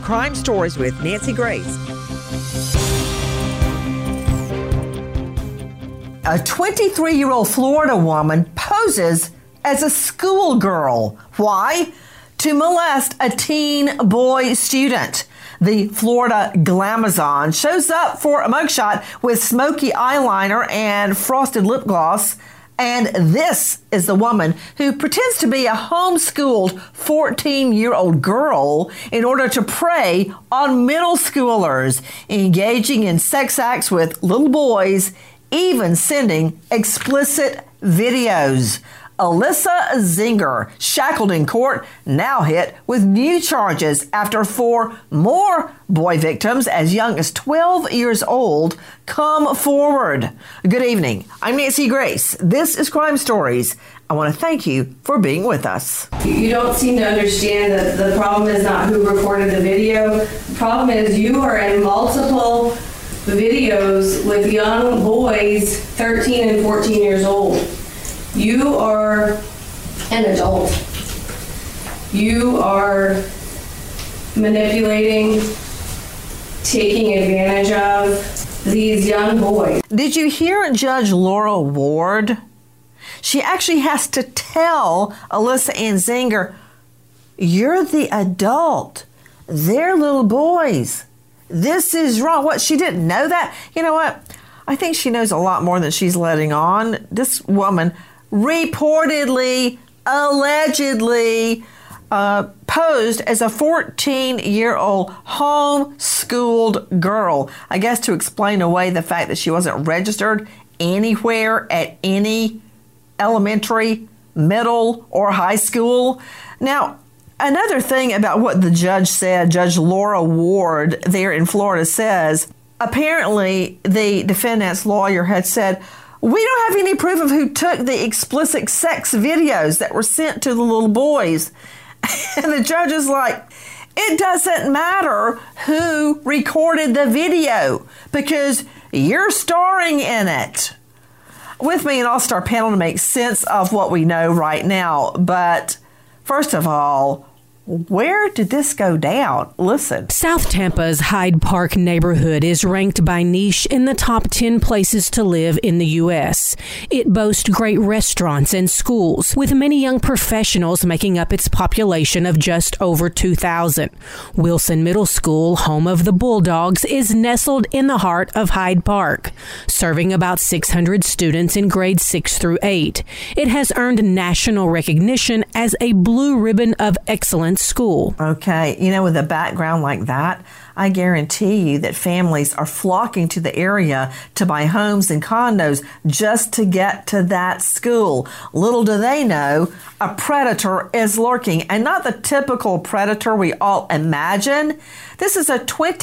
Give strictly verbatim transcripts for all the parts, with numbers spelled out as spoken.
Crime Stories with Nancy Grace. A twenty-three-year-old Florida woman poses as a schoolgirl. Why? To molest a teen boy student. The Florida Glamazon shows up for a mugshot with smoky eyeliner and frosted lip gloss. And this is the woman who pretends to be a homeschooled fourteen-year-old girl in order to prey on middle schoolers, engaging in sex acts with little boys, even sending explicit videos. Alyssa Zinger, shackled in court, now hit with new charges after four more boy victims as young as twelve years old come forward. Good evening. I'm Nancy Grace. This is Crime Stories. I want to thank you for being with us. You don't seem to understand that the problem is not who recorded the video. The problem is you are in multiple videos with young boys, thirteen and fourteen years old. You are an adult. You are manipulating, taking advantage of these young boys. Did you hear Judge Laura Ward? She actually has to tell Alyssa Ann Zinger, you're the adult. They're little boys. This is wrong. What, she didn't know that? You know what? I think she knows a lot more than she's letting on. This woman reportedly, allegedly uh, posed as a fourteen-year-old homeschooled girl. I guess to explain away the fact that she wasn't registered anywhere at any elementary, middle, or high school. Now, another thing about what the judge said, Judge Laura Ward there in Florida says, apparently the defendant's lawyer had said, we don't have any proof of who took the explicit sex videos that were sent to the little boys. And the judge is like, it doesn't matter who recorded the video because you're starring in it. With me, an all-star panel to make sense of what we know right now. But first of all, where did this go down? Listen. South Tampa's Hyde Park neighborhood is ranked by Niche in the top ten places to live in the U S. It boasts great restaurants and schools, with many young professionals making up its population of just over two thousand. Wilson Middle School, home of the Bulldogs, is nestled in the heart of Hyde Park, serving about six hundred students in grades six through eight. It has earned national recognition as a Blue Ribbon of Excellence school. Okay, you know, with a background like that, I guarantee you that families are flocking to the area to buy homes and condos just to get to that school. Little do they know, a predator is lurking, and not the typical predator we all imagine. This is a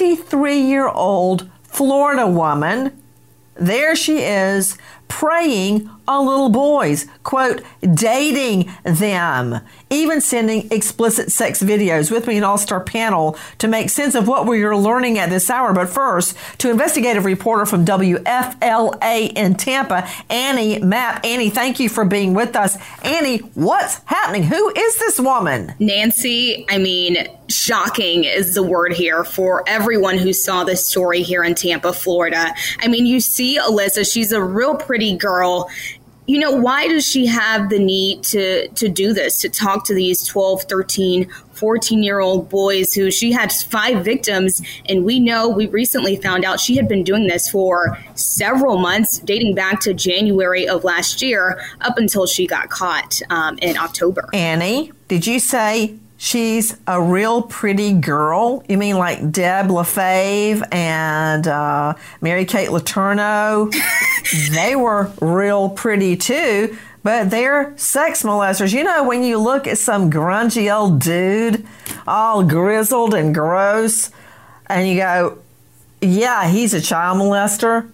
twenty-three-year-old Florida woman. There she is, preying on little boys, quote, dating them, even sending explicit sex videos. With me, an all-star panel to make sense of what we are learning at this hour. But first, to investigative reporter from W F L A in Tampa, Annie Mapp. Annie, thank you for being with us. Annie, what's happening? Who is this woman? Nancy, I mean, shocking is the word here for everyone who saw this story here in Tampa, Florida. I mean, you see Alyssa, she's a real pretty girl. You know, why does she have the need to, to do this, to talk to these twelve, thirteen, fourteen-year-old boys who she had five victims? And we know, we recently found out she had been doing this for several months, dating back to January of last year, up until she got caught um, in October. Annie, did you say she's a real pretty girl? You mean like Deb LaFave and uh, Mary-Kate Letourneau? They were real pretty too, but they're sex molesters. You know, when you look at some grungy old dude, all grizzled and gross, and you go, yeah, he's a child molester.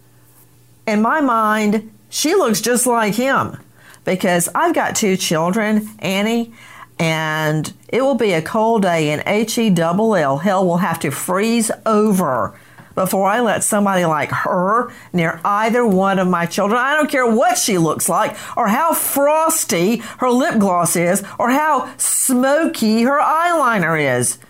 In my mind, she looks just like him, because I've got two children, Annie, and it will be a cold day in H E double L. Hell will have to freeze over before I let somebody like her near either one of my children. I don't care what she looks like, or how frosty her lip gloss is, or how smoky her eyeliner is.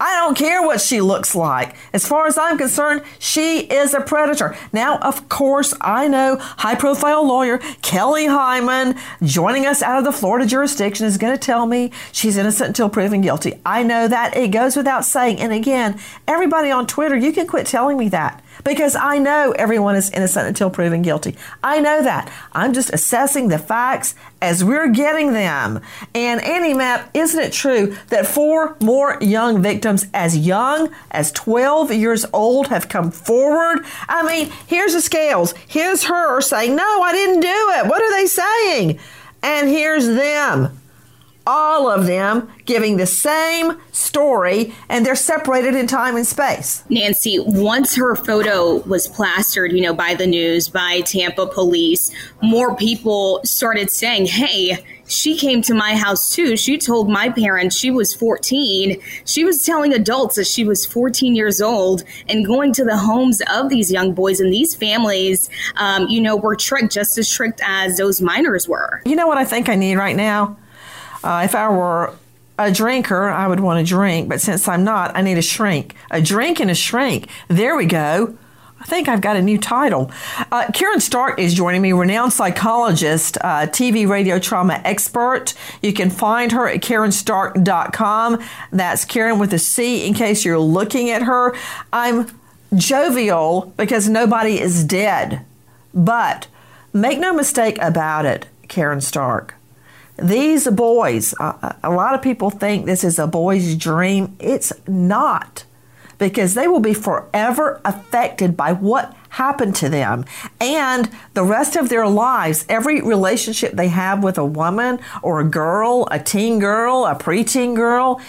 I don't care what she looks like. As far as I'm concerned, she is a predator. Now, of course, I know high-profile lawyer Kelly Hyman, joining us out of the Florida jurisdiction, is going to tell me she's innocent until proven guilty. I know that. It goes without saying. And again, everybody on Twitter, you can quit telling me that, because I know everyone is innocent until proven guilty. I know that. I'm just assessing the facts as we're getting them. And Annie Mapp, isn't it true that four more young victims as young as twelve years old have come forward? I mean, here's the scales. Here's her saying, no, I didn't do it. What are they saying? And here's them. All of them giving the same story, and they're separated in time and space. Nancy, once her photo was plastered, you know, by the news, by Tampa police, more people started saying, hey, she came to my house too. She told my parents she was fourteen. She was telling adults that she was fourteen years old and going to the homes of these young boys, and these families, um, you know, were tricked just as tricked as those minors were. You know what I think I need right now? Uh, if I were a drinker, I would want a drink, but since I'm not, I need a shrink. A drink and a shrink. There we go. I think I've got a new title. Uh, Karen Stark is joining me, renowned psychologist, uh, T V radio trauma expert. You can find her at Karen Stark dot com. That's Karen with a C in case you're looking at her. I'm jovial because nobody is dead. But make no mistake about it, Karen Stark. These boys, uh, a lot of people think this is a boy's dream. It's not, because they will be forever affected by what happened to them. And the rest of their lives, every relationship they have with a woman or a girl, a teen girl, a preteen girl,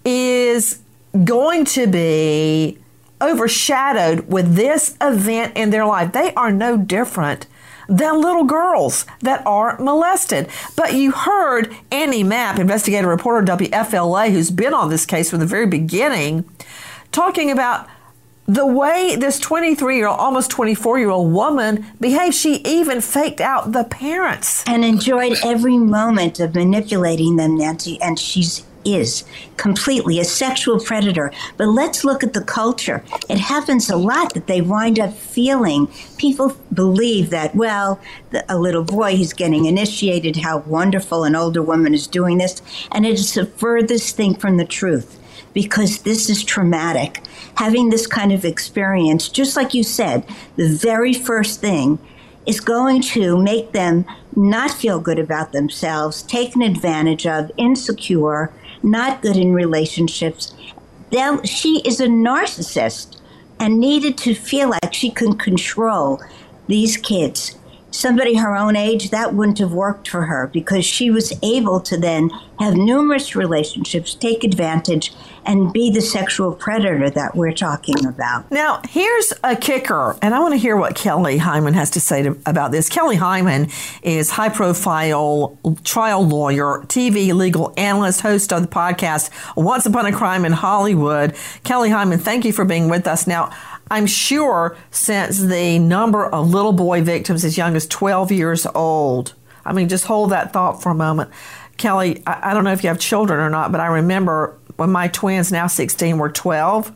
is going to be overshadowed with this event in their life. They are no different than little girls that are molested. But you heard Annie Mapp, investigative reporter W F L A, who's been on this case from the very beginning, talking about the way this twenty-three-year-old, almost twenty-four-year-old woman behaved. She even faked out the parents. And enjoyed every moment of manipulating them, Nancy, and she's is completely a sexual predator. But let's look at the culture. It happens a lot that they wind up feeling. People believe that, well, the, a little boy, he's getting initiated, how wonderful an older woman is doing this. And it is the furthest thing from the truth, because this is traumatic. Having this kind of experience, just like you said, the very first thing is going to make them not feel good about themselves, taken advantage of, insecure, not good in relationships. They'll, she is a narcissist and needed to feel like she can control these kids. Somebody her own age, that wouldn't have worked for her, because she was able to then have numerous relationships, take advantage, and be the sexual predator that we're talking about. Now, here's a kicker, and I want to hear what Kelly Hyman has to say to, about this. Kelly Hyman is high-profile trial lawyer, T V legal analyst, host of the podcast Once Upon a Crime in Hollywood. Kelly Hyman, thank you for being with us. Now, I'm sure since the number of little boy victims as young as twelve years old, I mean, just hold that thought for a moment. Kelly, I, I don't know if you have children or not, but I remember when my twins, now sixteen, were twelve.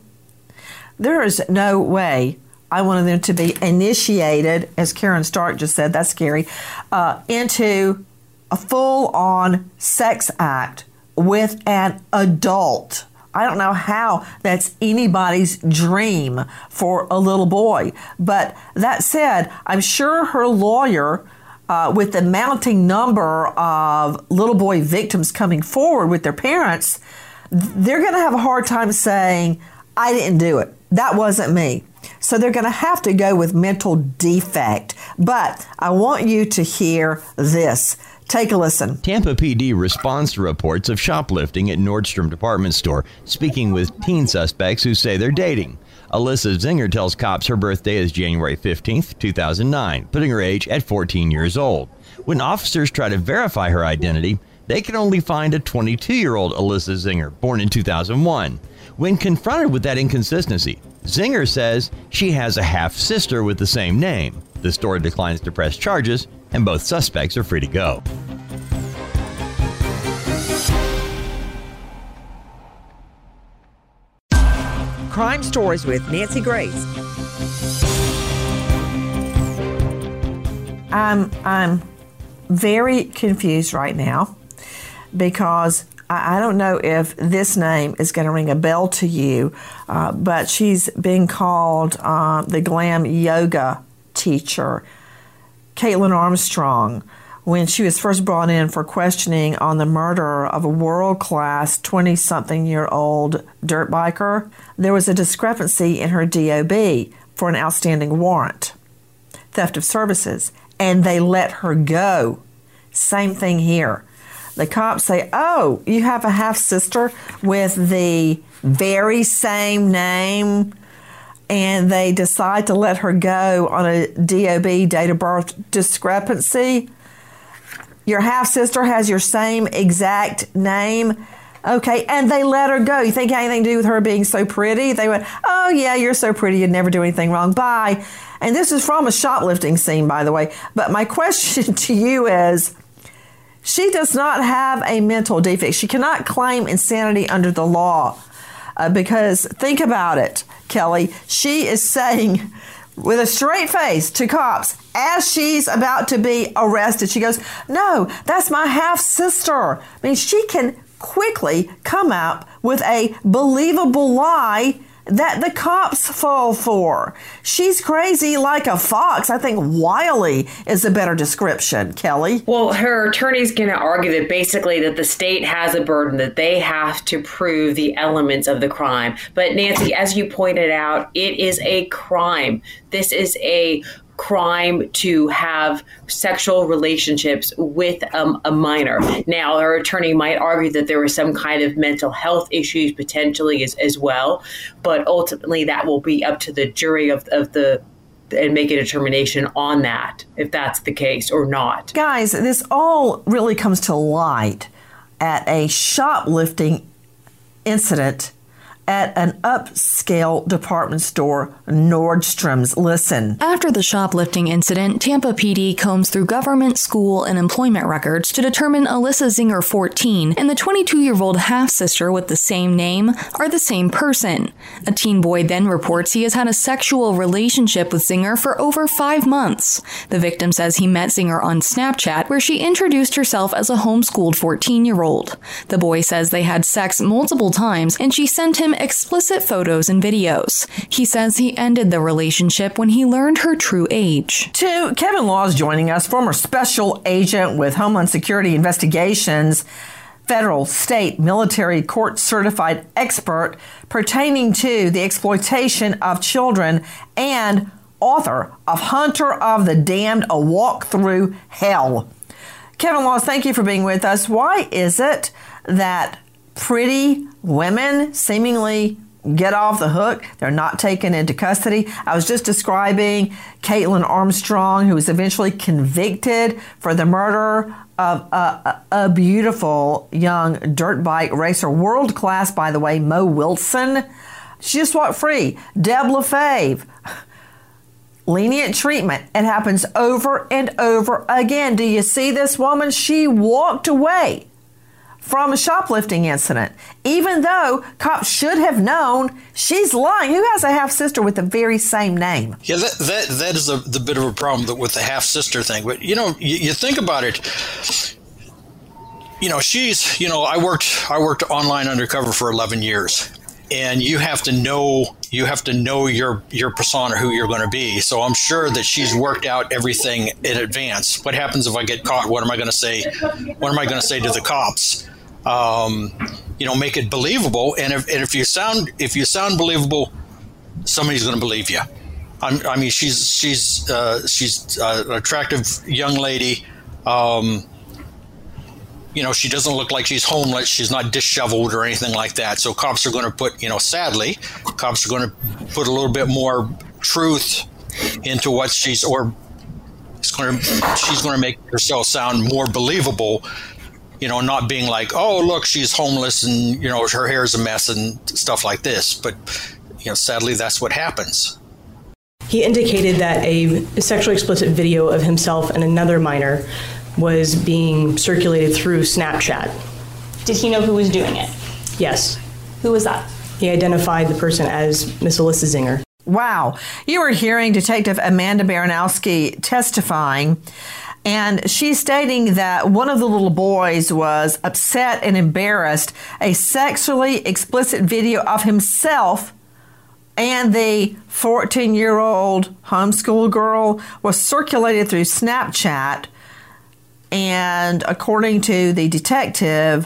There is no way I wanted them to be initiated, as Karen Stark just said, that's scary, uh, into a full-on sex act with an adult. I don't know how that's anybody's dream for a little boy. But that said, I'm sure her lawyer, uh, with the mounting number of little boy victims coming forward with their parents, they're going to have a hard time saying, I didn't do it. That wasn't me. So they're going to have to go with mental defect. But I want you to hear this. Take a listen. Tampa P D responds to reports of shoplifting at Nordstrom department store, speaking with teen suspects who say they're dating. Alyssa Zinger tells cops her birthday is January fifteenth, two thousand nine, putting her age at fourteen years old. When officers try to verify her identity, they can only find a twenty-two-year-old Alyssa Zinger, born in two thousand one. When confronted with that inconsistency, Zinger says she has a half-sister with the same name. The store declines to press charges, and both suspects are free to go. Crime Stories with Nancy Grace. I'm, I'm very confused right now because I, I don't know if this name is going to ring a bell to you, uh, but she's being called uh, the glam yoga teacher, Caitlin Armstrong. When she was first brought in for questioning on the murder of a world-class twenty-something-year-old dirt biker, there was a discrepancy in her D O B for an outstanding warrant, theft of services, and they let her go. Same thing here. The cops say, oh, you have a half-sister with the very same name, and they decide to let her go on a D O B, date of birth discrepancy. Your half-sister has your same exact name. Okay, and they let her go. You think it had anything to do with her being so pretty? They went, oh, yeah, you're so pretty, you'd never do anything wrong. Bye. And this is from a shoplifting scene, by the way. But my question to you is, she does not have a mental defect. She cannot claim insanity under the law. Uh, because think about it, Kelly. She is saying with a straight face to cops as she's about to be arrested, she goes, no, that's my half-sister. I mean, she can quickly come up with a believable lie that the cops fall for. She's crazy like a fox. I think wily is a better description, Kelly. Well, her attorney's going to argue that basically that the state has a burden, that they have to prove the elements of the crime. But Nancy, as you pointed out, it is a crime. This is a crime to have sexual relationships with um, a minor. Now, her attorney might argue that there were some kind of mental health issues potentially as, as well, but ultimately that will be up to the jury of, of the and make a determination on that, if that's the case or not. Guys, this all really comes to light at a shoplifting incident at an upscale department store, Nordstrom's. Listen. After the shoplifting incident, Tampa P D combs through government, school, and employment records to determine Alyssa Zinger, fourteen, and the twenty-two-year-old half-sister with the same name are the same person. A teen boy then reports he has had a sexual relationship with Zinger for over five months. The victim says he met Zinger on Snapchat, where she introduced herself as a homeschooled fourteen-year-old. The boy says they had sex multiple times, and she sent him explicit photos and videos. He says he ended the relationship when he learned her true age. Two, Kevin Laws joining us, former special agent with Homeland Security Investigations, federal, state, military, court-certified expert pertaining to the exploitation of children and author of Hunter of the Damned, A Walk Through Hell. Kevin Laws, thank you for being with us. Why is it that pretty women seemingly get off the hook? They're not taken into custody. I was just describing Caitlin Armstrong, who was eventually convicted for the murder of a, a, a beautiful young dirt bike racer, world class, by the way, Mo Wilson. She just walked free. Deb LaFave, lenient treatment. It happens over and over again. Do you see this woman? She walked away from a shoplifting incident, even though cops should have known she's lying. Who has a half-sister with the very same name? Yeah, that that, that is a, the bit of a problem with the half-sister thing. But, you know, you, you think about it, you know, she's, you know, I worked I worked online undercover for eleven years. And you have to know you have to know your your persona, who you're going to be. So I'm sure that she's worked out everything in advance. What happens if I get caught? What am I going to say? What am I going to say to the cops? Um, you know, make it believable. And if and if you sound if you sound believable, somebody's going to believe you. I'm, I mean, she's she's uh, she's uh, an attractive young lady. Um, You know, she doesn't look like she's homeless. She's not disheveled or anything like that. So cops are going to put, you know, sadly, cops are going to put a little bit more truth into what she's, or it's going to, she's going to make herself sound more believable, you know, not being like, oh, look, she's homeless and, you know, her hair's a mess and stuff like this. But, you know, sadly, that's what happens. He indicated that a sexually explicit video of himself and another minor was being circulated through Snapchat. Did he know who was doing it? Yes. Who was that? he identified the person as Miss Alyssa Zinger. Wow. You were hearing Detective Amanda Baranowski testifying, and she's stating that one of the little boys was upset and embarrassed. A sexually explicit video of himself and the fourteen-year-old homeschool girl was circulated through Snapchat. And according to the detective,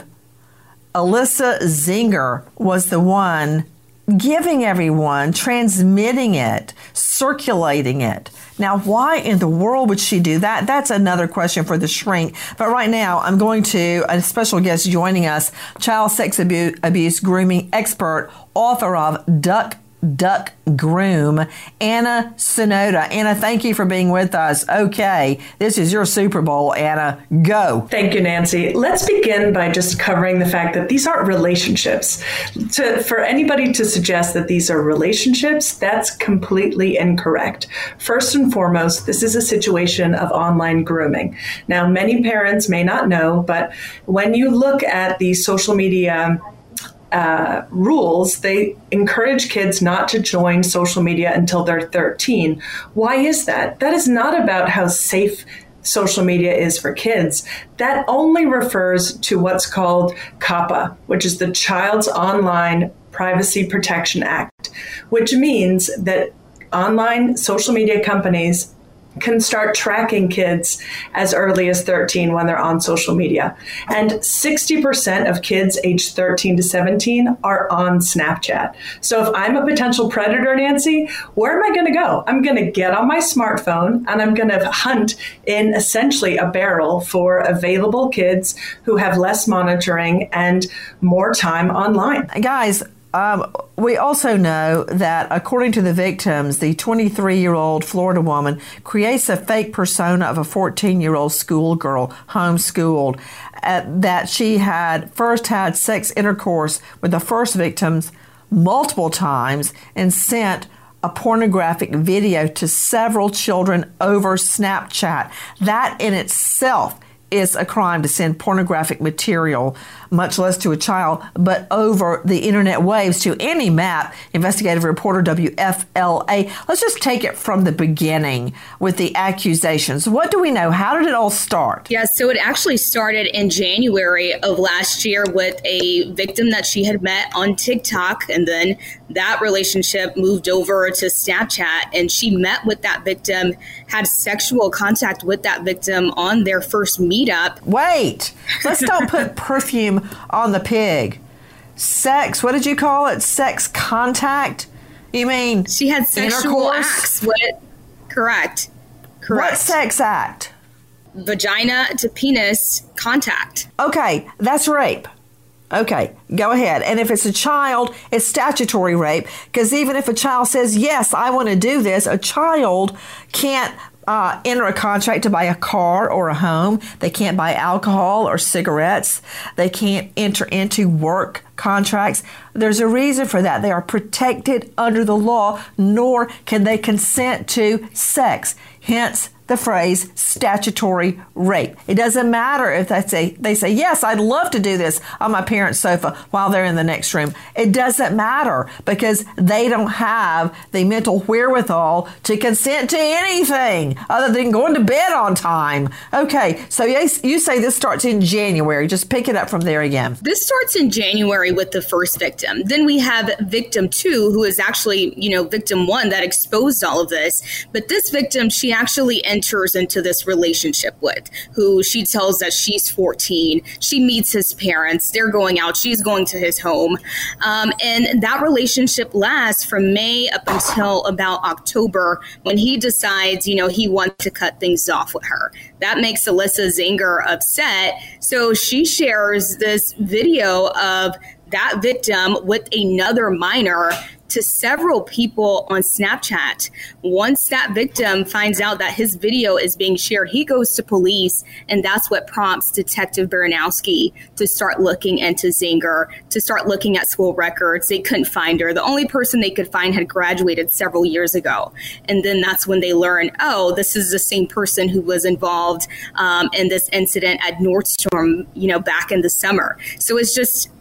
Alyssa Zinger was the one giving everyone, transmitting it, circulating it. Now, why in the world would she do that? That's another question for the shrink. But right now, I'm going to a special guest joining us, child sex abuse, abuse grooming expert, author of Duck, Duck, Groom, Anna Sonoda. Anna, thank you for being with us. Okay, this is your Super Bowl, Anna. Go. Thank you, Nancy. Let's begin by just covering the fact that these aren't relationships. To, for anybody to suggest that these are relationships, that's completely incorrect. First and foremost, this is a situation of online grooming. Now, many parents may not know, but when you look at the social media Uh, rules, they encourage kids not to join social media until they're thirteen. Why is that? That is not about how safe social media is for kids. That only refers to what's called COPPA, which is the Child's Online Privacy Protection Act, which means that online social media companies can start tracking kids as early as thirteen when they're on social media. And sixty percent of kids aged thirteen to seventeen are on Snapchat. So if I'm a potential predator, Nancy, where am I going to go? I'm going to get on my smartphone and I'm going to hunt in essentially a barrel for available kids who have less monitoring and more time online. Guys, Um, we also know that according to the victims, the twenty-three-year-old Florida woman creates a fake persona of a fourteen-year-old schoolgirl, homeschooled, uh, that she had first had sex intercourse with the first victims multiple times and sent a pornographic video to several children over Snapchat. That in itself is a crime, to send pornographic material, much less to a child, but over the internet waves to any map. Investigative reporter W F L A. Let's just take it from the beginning with the accusations. What do we know? How did it all start? Yeah, so it actually started in January of last year with a victim that she had met on TikTok, and then that relationship moved over to Snapchat, and she met with that victim, had sexual contact with that victim on their first meetup. Wait, let's don't put perfume on the pig. Sex, what did you call it? Sex contact? You mean she had sexual acts with, correct, correct. What sex act? Vagina to penis contact. Okay, that's rape. Okay, go ahead. And if it's a child, it's statutory rape, because even if a child says, yes, I want to do this, a child can't Uh, enter a contract to buy a car or a home. They can't buy alcohol or cigarettes. They can't enter into work contracts. There's a reason for that. They are protected under the law, nor can they consent to sex. Hence the phrase statutory rape. It doesn't matter if they say, they say, yes, I'd love to do this on my parents' sofa while they're in the next room. It doesn't matter, because they don't have the mental wherewithal to consent to anything other than going to bed on time. Okay, so you say this starts in January. Just pick it up from there again. This starts in January with the first victim. Then we have victim two, who is actually, you know, victim one that exposed all of this. But this victim, she actually enters into this relationship with, who she tells that she's fourteen. She meets his parents. They're going out. She's going to his home. Um, and that relationship lasts from May up until about October, when he decides, you know, he wants to cut things off with her. That makes Alyssa Zinger upset. So she shares this video of that victim with another minor to several people on Snapchat. Once that victim finds out that his video is being shared, he goes to police, and that's what prompts Detective Baranowski to start looking into Zinger, to start looking at school records. They couldn't find her. The only person they could find had graduated several years ago. And then that's when they learn, oh, this is the same person who was involved um, in this incident at Nordstrom, you know, back in the summer. So it's just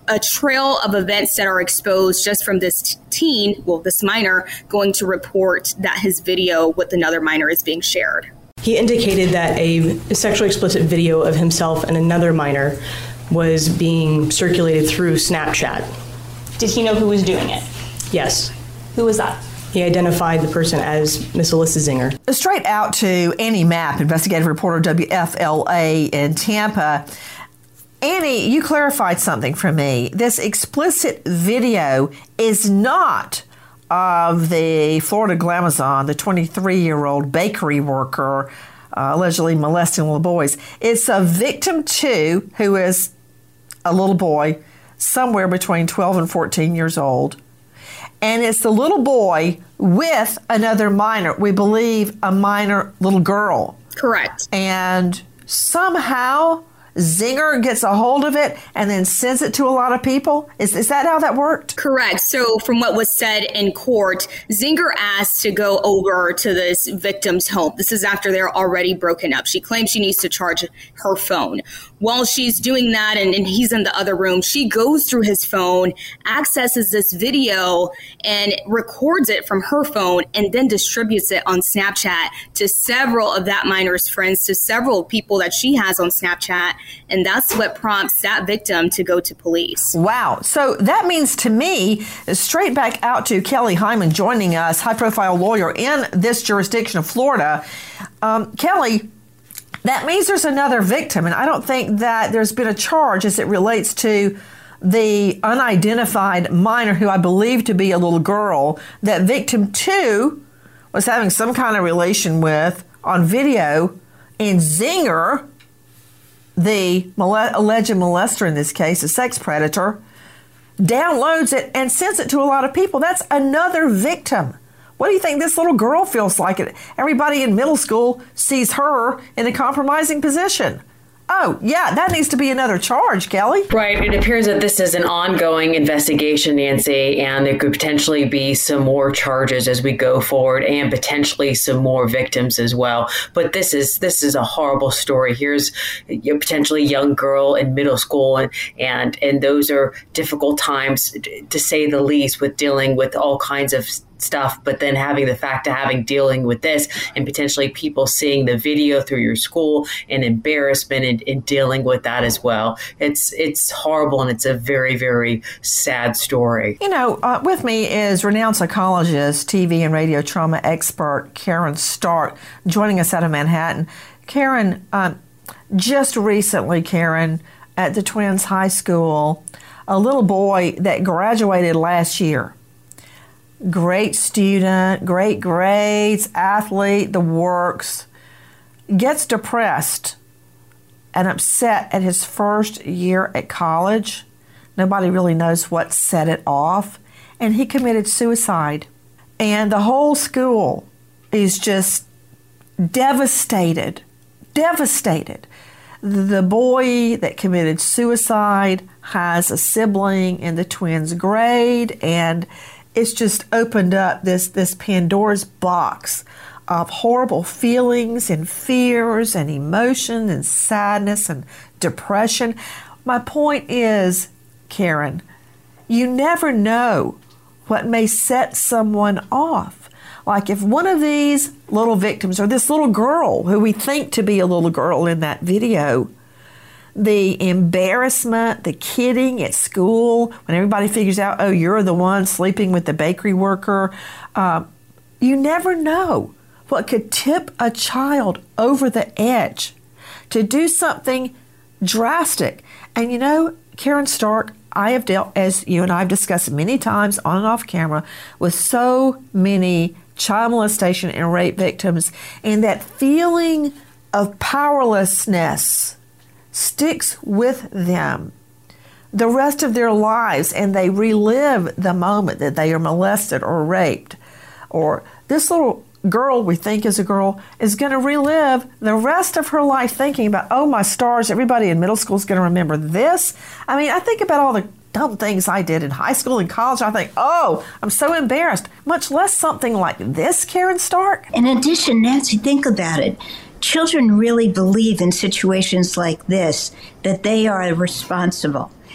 a trail of events that are exposed just from this teen, well, this minor, going to report that his video with another minor is being shared. He indicated that a sexually explicit video of himself and another minor was being circulated through Snapchat. Did he know who was doing it? Yes. Who was that? He identified the person as Miss Alyssa Zinger. Straight out to Annie Mapp, investigative reporter W F L A in Tampa. Annie, you clarified something for me. This explicit video is not of the Florida Glamazon, the twenty-three-year-old bakery worker uh, allegedly molesting little boys. It's a victim two, who is a little boy, somewhere between twelve and fourteen years old. And it's the little boy with another minor, we believe a minor little girl. Correct. And somehow Zinger gets a hold of it and then sends it to a lot of people? Is, is that how that worked? Correct. So from what was said in court, Zinger asked to go over to this victim's home. This is after they're already broken up. She claims she needs to charge her phone. While she's doing that and, and he's in the other room, she goes through his phone, accesses this video, and records it from her phone and then distributes it on Snapchat to several of that minor's friends, to several people that she has on Snapchat. And that's what prompts that victim to go to police. Wow. So that means to me, straight back out to Kelly Hyman joining us, high-profile lawyer in this jurisdiction of Florida. Um, Kelly, that means there's another victim, and I don't think that there's been a charge as it relates to the unidentified minor who I believe to be a little girl that victim two was having some kind of relation with on video, and Zinger, the mole- alleged molester in this case, a sex predator, downloads it and sends it to a lot of people. That's another victim. What do you think this little girl feels like? It? Everybody in middle school sees her in a compromising position. Oh, yeah, that needs to be another charge, Kelly. Right. It appears that this is an ongoing investigation, Nancy, and there could potentially be some more charges as we go forward and potentially some more victims as well. But this is this is a horrible story. Here's a potentially young girl in middle school, and, and, and those are difficult times, to say the least, with dealing with all kinds of stuff, but then having the fact of having dealing with this and potentially people seeing the video through your school and embarrassment in, in dealing with that as well. It's it's horrible, and it's a very, very sad story. You know, uh, with me is renowned psychologist, T V and radio trauma expert Karen Stark, joining us out of Manhattan. Karen, um, just recently, Karen, at the Twins High School, a little boy that graduated last year, great student, great grades, athlete, the works, gets depressed and upset at his first year at college. Nobody really knows what set it off. And he committed suicide. And the whole school is just devastated, devastated. The boy that committed suicide has a sibling in the Twins grade, and it's just opened up this, this Pandora's box of horrible feelings and fears and emotion and sadness and depression. My point is, Karen, you never know what may set someone off. Like if one of these little victims, or this little girl who we think to be a little girl in that video, the embarrassment, the kidding at school, when everybody figures out, oh, you're the one sleeping with the bakery worker. Uh, you never know what could tip a child over the edge to do something drastic. And you know, Karen Stark, I have dealt, as you and I have discussed many times on and off camera, with so many child molestation and rape victims, and that feeling of powerlessness sticks with them the rest of their lives, and they relive the moment that they are molested or raped. Or this little girl we think is a girl is going to relive the rest of her life thinking about, oh my stars, everybody in middle school is going to remember this. I mean, I think about all the dumb things I did in high school and college. I think, oh, I'm so embarrassed, much less something like this, Karen Stark. In addition, Nancy, think about it. Children really believe in situations like this that they are responsible,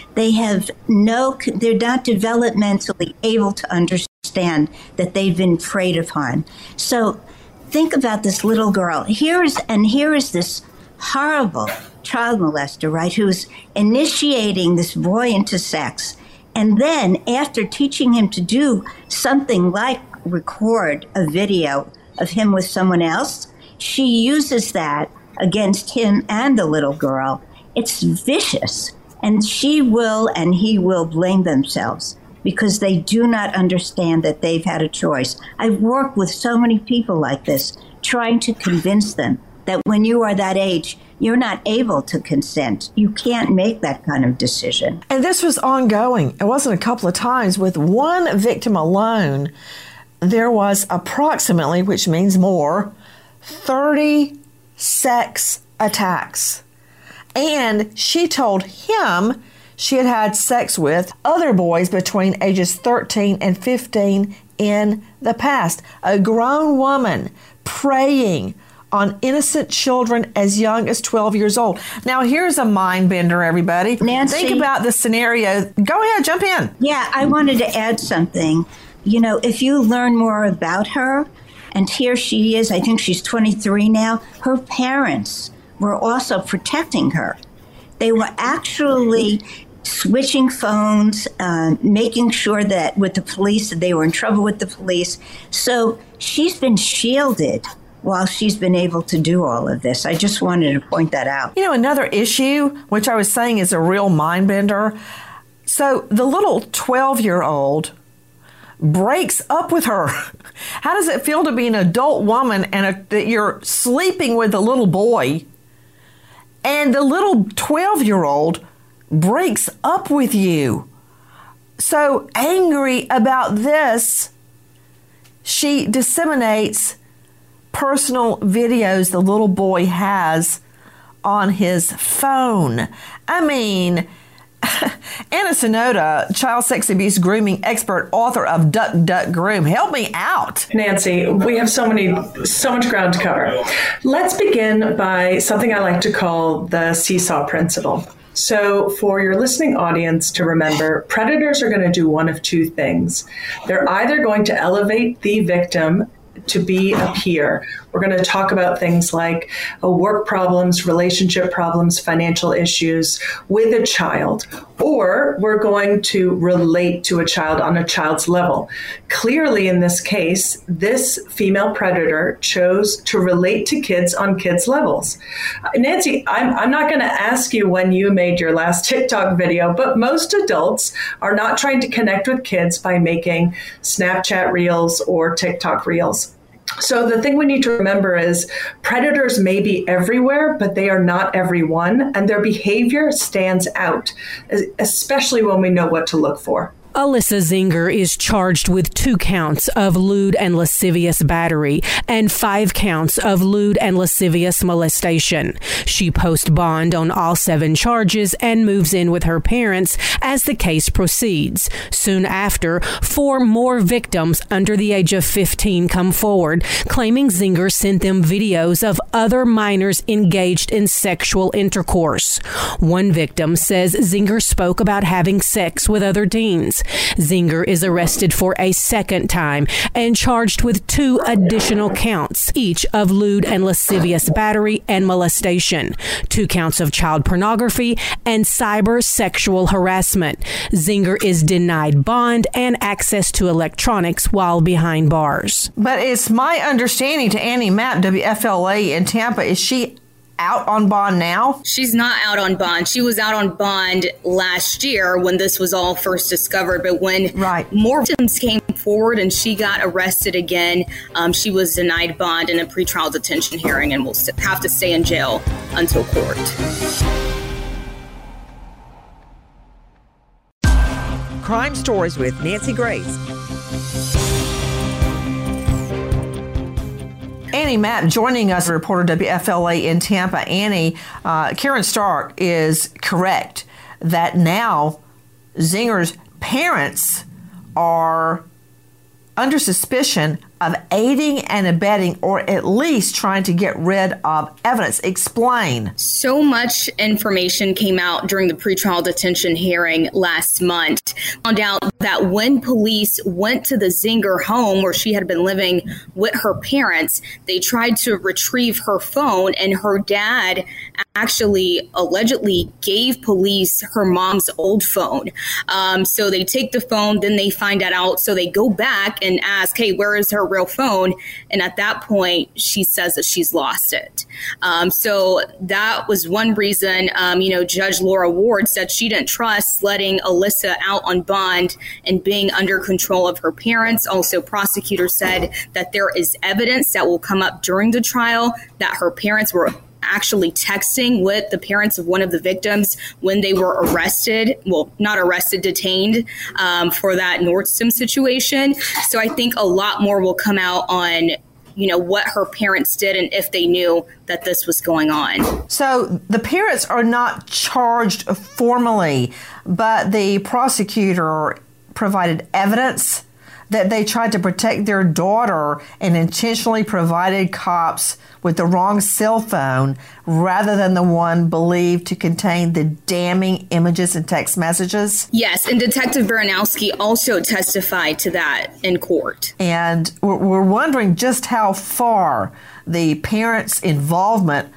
They have no, they're not developmentally able to understand that they've been preyed upon. So think about this little girl. Here is, and here is this horrible child molester, right, who's initiating this boy into sex. And then after teaching him to do something like record a video of him with someone else, she uses that against him and the little girl. It's vicious. And she will and he will blame themselves because they do not understand that they've had a choice. I've worked with so many people like this, trying to convince them that when you are that age, you're not able to consent. You can't make that kind of decision. And this was ongoing. It wasn't a couple of times. With one victim alone, there was approximately, which means more, thirty sex attacks. And she told him she had had sex with other boys between ages thirteen and fifteen in the past. A grown woman preying on innocent children as young as twelve years old. Now, here's a mind bender, everybody. Nancy, think about the scenario. Go ahead, jump in. Yeah, I wanted to add something. You know, if you learn more about her, and here she is, I think she's twenty-three now, her parents were also protecting her. They were actually switching phones, uh, making sure that with the police, that they were in trouble with the police. So she's been shielded while she's been able to do all of this. I just wanted to point that out. You know, another issue, which I was saying is a real mind bender. So the little twelve-year-old breaks up with her. How does it feel to be an adult woman and a, that you're sleeping with a little boy, and the little twelve-year-old breaks up with you? So angry about this, she disseminates personal videos the little boy has on his phone. I mean, Anna Sonoda, child sex abuse grooming expert, author of Duck, Duck, Groom. Help me out. Nancy, we have so many, so much ground to cover. Let's begin by something I like to call the seesaw principle. So for your listening audience to remember, predators are going to do one of two things. They're either going to elevate the victim to be a peer. We're going to talk about things like uh, work problems, relationship problems, financial issues with a child, or we're going to relate to a child on a child's level. Clearly, in this case, this female predator chose to relate to kids on kids' levels. Uh, Nancy, I'm, I'm not going to ask you when you made your last TikTok video, but most adults are not trying to connect with kids by making Snapchat reels or TikTok reels. So the thing we need to remember is predators may be everywhere, but they are not everyone, and their behavior stands out, especially when we know what to look for. Alyssa Zinger is charged with two counts of lewd and lascivious battery and five counts of lewd and lascivious molestation. She posts bond on all seven charges and moves in with her parents as the case proceeds. Soon after, four more victims under the age of fifteen come forward, claiming Zinger sent them videos of other minors engaged in sexual intercourse. One victim says Zinger spoke about having sex with other teens. Zinger is arrested for a second time and charged with two additional counts, each of lewd and lascivious battery and molestation, two counts of child pornography, and cyber sexual harassment. Zinger is denied bond and access to electronics while behind bars. But it's my understanding to Annie Mapp, W F L A in Tampa, is she out on bond now? She's not out on bond. She was out on bond last year when this was all first discovered. But when right. more victims came forward and she got arrested again, um, she was denied bond in a pretrial detention hearing and will have to stay in jail until court. Crime Stories with Nancy Grace. Annie Mapp joining us, reporter W F L A in Tampa. Annie, uh, Karen Stark is correct that now Zinger's parents are under suspicion of aiding and abetting, or at least trying to get rid of evidence. Explain. So much information came out during the pretrial detention hearing last month. Found out that when police went to the Zinger home where she had been living with her parents, they tried to retrieve her phone, and her dad actually allegedly gave police her mom's old phone. Um, so they take the phone, then they find that out. So they go back and ask, hey, where is her real phone? And at that point, she says that she's lost it. Um, so that was one reason, um, you know, Judge Laura Ward said she didn't trust letting Alyssa out on bond and being under control of her parents. Also, prosecutors said that there is evidence that will come up during the trial that her parents were actually texting with the parents of one of the victims when they were arrested, well, not arrested, detained um, for that Nordstrom situation. So I think a lot more will come out on, you know, what her parents did and if they knew that this was going on. So the parents are not charged formally, but the prosecutor provided evidence that they tried to protect their daughter and intentionally provided cops with the wrong cell phone rather than the one believed to contain the damning images and text messages? Yes, and Detective Baranowski also testified to that in court. And we're wondering just how far the parents' involvement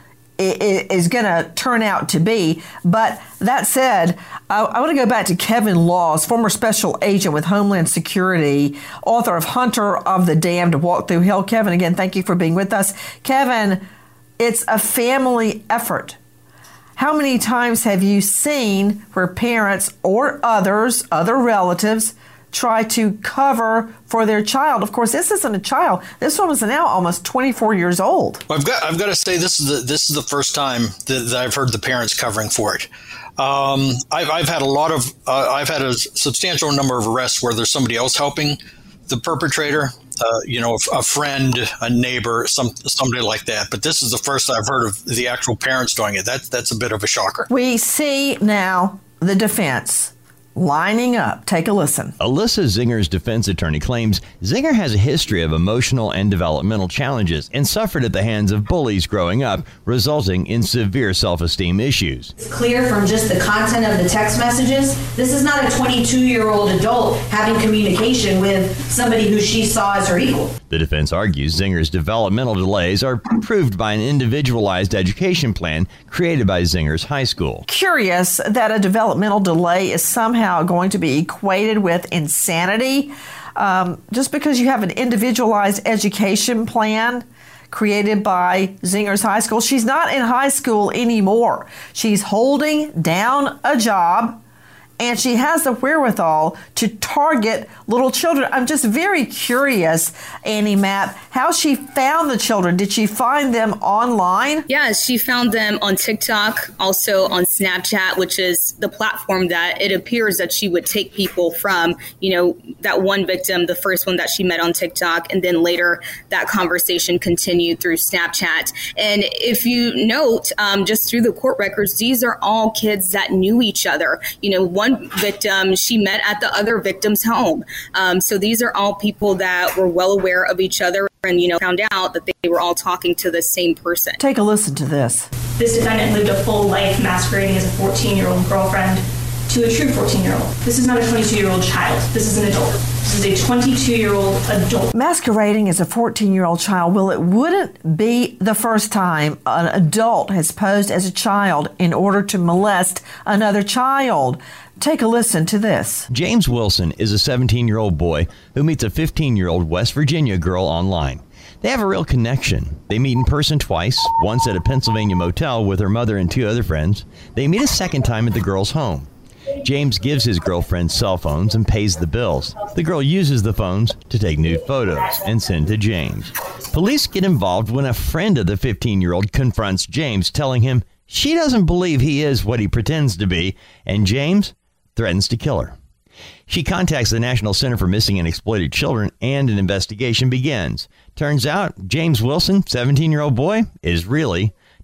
is going to turn out to be. But that said, I, I want to go back to Kevin Laws, former special agent with Homeland Security, author of Hunter of the Damned, Walk Through Hell. Kevin, again, thank you for being with us. Kevin, it's a family effort. How many times have you seen where parents or others, other relatives, try to cover for their child? Of course, this isn't a child. This one is now almost twenty-four years old. Well, I've got I've got to say this is the this is the first time that, that I've heard the parents covering for it. Um, I've I've had a lot of uh, I've had a substantial number of arrests where there's somebody else helping the perpetrator. Uh, you know, a, a friend, a neighbor, some somebody like that. But this is the first I've heard of the actual parents doing it. That that's a bit of a shocker. We see now the defense lining up. Take a listen. Alyssa Zinger's defense attorney claims Zinger has a history of emotional and developmental challenges and suffered at the hands of bullies growing up, resulting in severe self-esteem issues. It's clear from just the content of the text messages, this is not a twenty-two-year-old adult having communication with somebody who she saw as her equal. The defense argues Zinger's developmental delays are proved by an individualized education plan created by Zinger's high school. Curious that a developmental delay is somehow going to be equated with insanity. Um, just because you have an individualized education plan created by Zinger's high school, she's not in high school anymore. She's holding down a job, and she has the wherewithal to target little children. I'm just very curious, Annie Mapp, how she found the children. Did she find them online? Yeah, she found them on TikTok, also on Snapchat, which is the platform that it appears that she would take people from, you know, that one victim, the first one that she met on TikTok, and then later that conversation continued through Snapchat. And if you note, um, just through the court records, these are all kids that knew each other. You know, one victim she met at the other victim's home. Um, so these are all people that were well aware of each other and, you know, found out that they were all talking to the same person. Take a listen to this. This defendant lived a full life masquerading as a fourteen-year-old girlfriend to a true fourteen-year-old. This is not a twenty-two-year-old child. This is an adult. This is a twenty-two-year-old adult. Masquerading as a fourteen-year-old child, well, it wouldn't be the first time an adult has posed as a child in order to molest another child. Take a listen to this. James Wilson is a seventeen-year-old boy who meets a fifteen-year-old West Virginia girl online. They have a real connection. They meet in person twice, once at a Pennsylvania motel with her mother and two other friends. They meet a second time at the girl's home. James gives his girlfriend cell phones and pays the bills. The girl uses the phones to take nude photos and send to James. Police get involved when a friend of the fifteen-year-old confronts James, telling him she doesn't believe he is what he pretends to be, and James threatens to kill her. She contacts the National Center for Missing and Exploited Children, and an investigation begins. Turns out James Wilson, seventeen-year-old boy, is really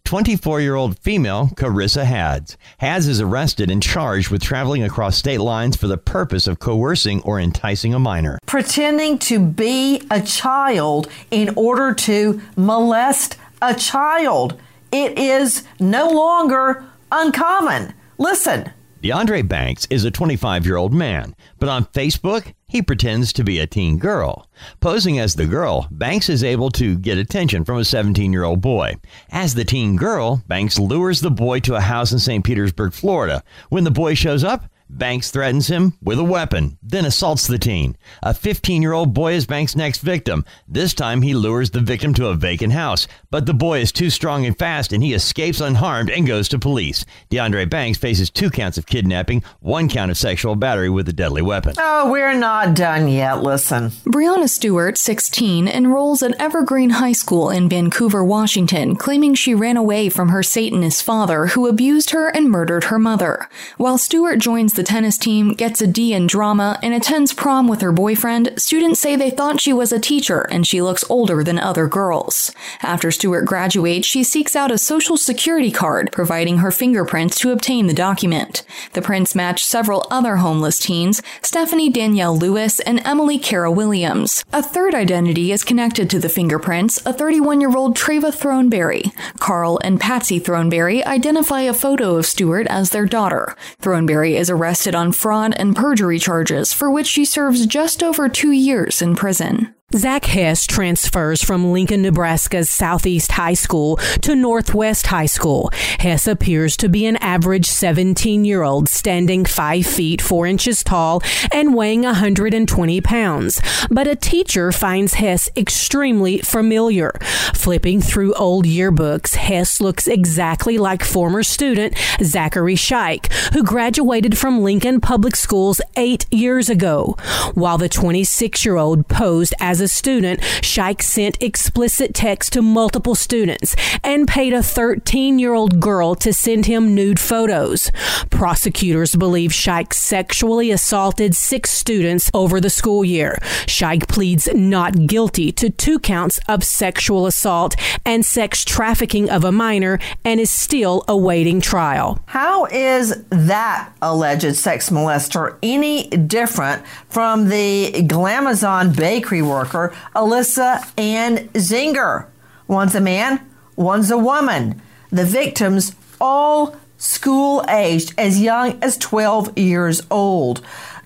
twenty-four-year-old female Carissa Hads. Hads is arrested and charged with traveling across state lines for the purpose of coercing or enticing a minor. Pretending to be a child in order to molest a child. It is no longer uncommon. Listen. DeAndre Banks is a twenty-five-year-old man, but on Facebook, he pretends to be a teen girl. Posing as the girl, Banks is able to get attention from a seventeen-year-old boy. As the teen girl, Banks lures the boy to a house in Saint Petersburg, Florida. When the boy shows up, Banks threatens him with a weapon, then assaults the teen. A fifteen-year-old boy is Banks' next victim. This time, he lures the victim to a vacant house, but the boy is too strong and fast, and he escapes unharmed and goes to police. DeAndre Banks faces two counts of kidnapping, one count of sexual battery with a deadly weapon. Oh, we're not done yet. Listen. Brianna Stewart, sixteen, enrolls at Evergreen High School in Vancouver, Washington, claiming she ran away from her Satanist father who abused her and murdered her mother. While Stewart joins the tennis team, gets a D in drama, and attends prom with her boyfriend, students say they thought she was a teacher and she looks older than other girls. After Stewart graduates, she seeks out a social security card, providing her fingerprints to obtain the document. The prints match several other homeless teens, Stephanie Danielle Lewis and Emily Cara Williams. A third identity is connected to the fingerprints, a thirty-one-year-old Treva Throneberry. Carl and Patsy Throneberry identify a photo of Stewart as their daughter. Throneberry is arrested on fraud and perjury charges, for which she serves just over two years in prison. Zach Hess transfers from Lincoln, Nebraska's Southeast High School to Northwest High School. Hess appears to be an average seventeen-year-old, standing five feet four inches tall and weighing one hundred twenty pounds. But a teacher finds Hess extremely familiar. Flipping through old yearbooks, Hess looks exactly like former student Zachary Scheich, who graduated from Lincoln Public Schools eight years ago. While the twenty-six-year-old posed as a student, Scheich sent explicit text to multiple students and paid a thirteen-year-old girl to send him nude photos. Prosecutors believe Scheich sexually assaulted six students over the school year. Scheich pleads not guilty to two counts of sexual assault and sex trafficking of a minor and is still awaiting trial. How is that alleged sex molester any different from the Glamazon bakery worker Alyssa Ann Zinger? One's a man, one's a woman. The victims all school-aged, as young as twelve years old.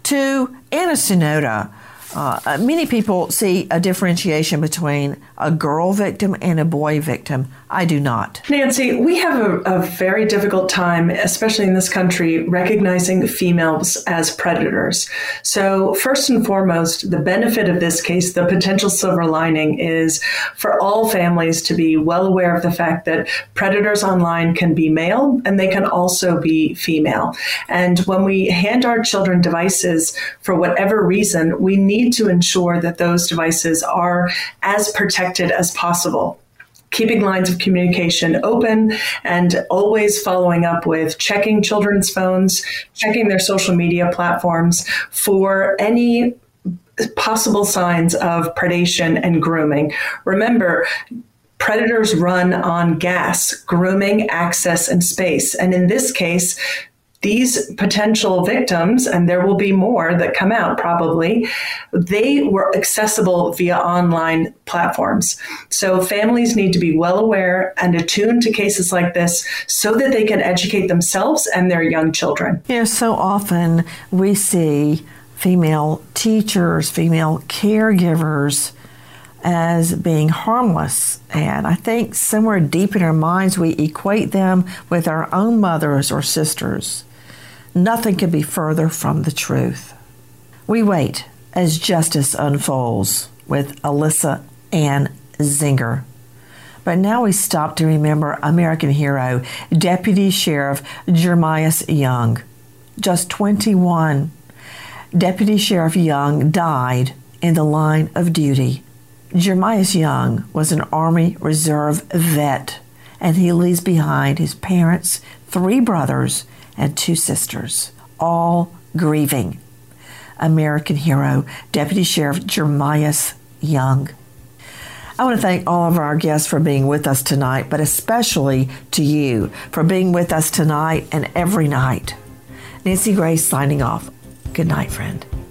To Anna Sonoda, uh, many people see a differentiation between a girl victim and a boy victim. I do not. Nancy, we have a, a very difficult time, especially in this country, recognizing females as predators. So first and foremost, the benefit of this case, the potential silver lining, is for all families to be well aware of the fact that predators online can be male and they can also be female. And when we hand our children devices for whatever reason, we need to ensure that those devices are as protected as possible. Keeping lines of communication open and always following up with checking children's phones, checking their social media platforms for any possible signs of predation and grooming. Remember, predators run on gas, grooming, access, and space. And in this case, these potential victims, and there will be more that come out probably, they were accessible via online platforms. So families need to be well aware and attuned to cases like this so that they can educate themselves and their young children. You know, so often we see female teachers, female caregivers as being harmless. And I think somewhere deep in our minds, we equate them with our own mothers or sisters. Nothing could be further from the truth. We wait as justice unfolds with Alyssa Ann Zinger. But now we stop to remember American hero, Deputy Sheriff Jeremias Young. Just twenty-one. Deputy Sheriff Young died in the line of duty. Jeremias Young was an Army Reserve vet, and he leaves behind his parents, three brothers, and two sisters, all grieving. American hero, Deputy Sheriff Jeremias Young. I want to thank all of our guests for being with us tonight, but especially to you for being with us tonight and every night. Nancy Grace signing off. Good night, friend.